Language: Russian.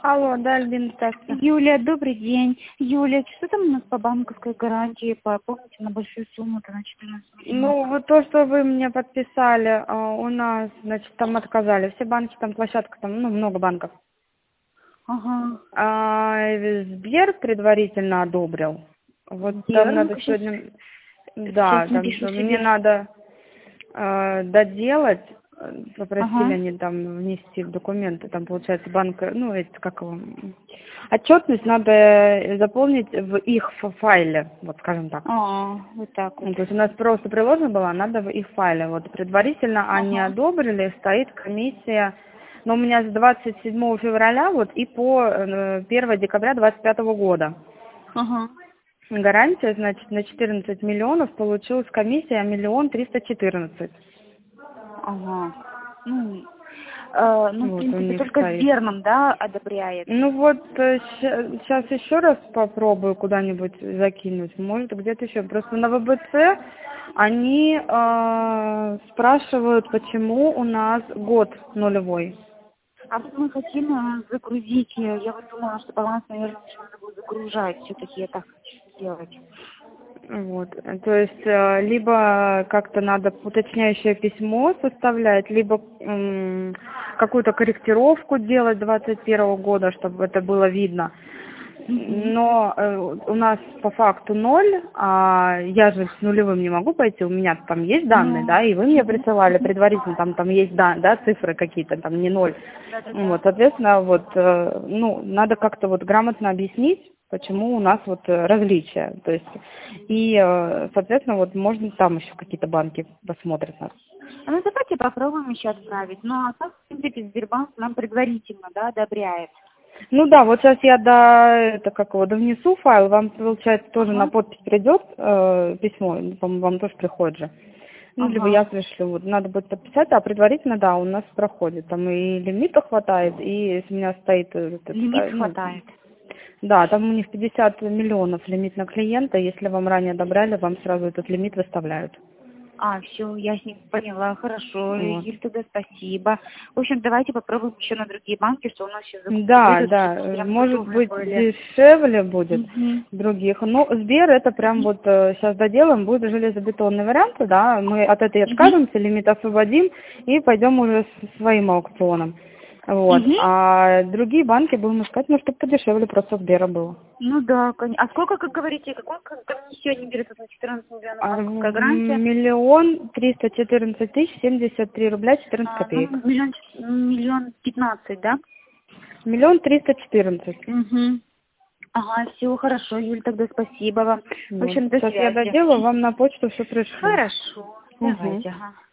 Алло, да, Альбина, здравствуйте. Юлия, добрый день. Юлия, что там у нас по банковской гарантии? Помните, на большую сумму-то на 14 миллионов? Ну, вот то, что вы мне подписали, у нас, значит, там отказали. Все банки, там площадка, там, ну, много банков. Ага. Сбер предварительно одобрил. Вот там Сбер, надо ну-ка, сегодня... сейчас Да, там напишу мне себе. надо доделать. Попросили Ага. они там внести в документы, там получается банк, ну, это как его, отчетность надо заполнить в их файле, вот скажем так. Вот так вот. Ну, то есть у нас просто приложена была, надо в их файле. Вот предварительно они Ага. одобрили, стоит комиссия. Но у меня с 27 февраля вот и по 1 декабря 25 года. Ага. Гарантия, значит, на 14 миллионов получилась комиссия 1 314 000. Ага. Ну, в Вот у принципе, них только стоит. Сберман, да, одобряет. Ну вот, сейчас еще раз попробую куда-нибудь закинуть. Может, где-то еще. Просто на ВБЦ они спрашивают, почему у нас год нулевой. А вот мы хотим загрузить, я вот думала, что баланс, наверное, еще надо будет загружать, все-таки я так хочу сделать. Вот. То есть либо как-то надо уточняющее письмо составлять, либо какую-то корректировку делать 21 года, чтобы это было видно. Угу. Но у нас по факту 0, а я же с нулевым не могу пойти, у меня там есть данные, Ну, да, и вы мне присылали предварительно, там есть да, цифры какие-то, там не 0. да-да-да. Вот, соответственно, вот, ну, надо как-то вот грамотно объяснить, почему у нас вот различия. То есть, и, соответственно, вот можно там еще какие-то банки посмотрят нас. Ну, давайте попробуем еще отправить. Ну, а так, в принципе, Сбербанк нам предварительно, да, одобряет. Ну да, вот сейчас я довнесу файл, вам, получается, тоже на Ага, подпись придет письмо, по-моему, вам тоже приходит же. Ну, либо я ага. пришлю, вот, надо будет подписать, а предварительно, да, у нас проходит, там и лимита хватает, и если у меня стоит, Лимит ну, хватает. да, там у них 50 миллионов лимит на клиента, если вам ранее одобряли, вам сразу этот лимит выставляют. Все, я с ним поняла, хорошо. Вот. Юль, тогда спасибо. В общем, давайте попробуем еще на другие банки, что у нас сейчас закупки Да, выйдут, да, чтобы мы прям может готовы быть были. дешевле будет Угу. других. Но Сбер это прям вот сейчас доделаем, будет железобетонный вариант, да, мы от этой Угу. откажемся, лимит освободим и пойдем уже с своим аукционом. Вот. Угу. А другие банки будем искать, ну, чтобы подешевле просто Сбера было. Ну да, конечно. А сколько, как говорите, какой комиссионный берет на 14 миллионов банковская гарантия? 1 314 073 рубля 14 копеек. Миллион 15, да? 1 314 000. Угу. Ага, все хорошо, Юль, тогда спасибо вам. В Вот. общем, до Сейчас я связи. доделаю, вам на почту все пришлю. Хорошо, Угу. давайте, ага.